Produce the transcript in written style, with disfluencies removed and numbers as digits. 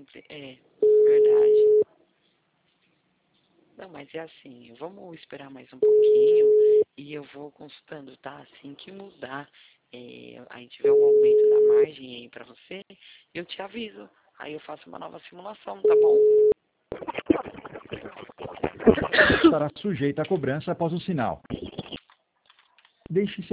sempre... É, verdade. Não, mas é assim, vamos esperar mais um pouquinho e eu vou consultando, tá? Assim que mudar, aí tiver um aumento da margem aí pra você, eu te aviso. Aí eu faço uma nova simulação, tá bom? Estará sujeita a cobrança após o sinal. Deixe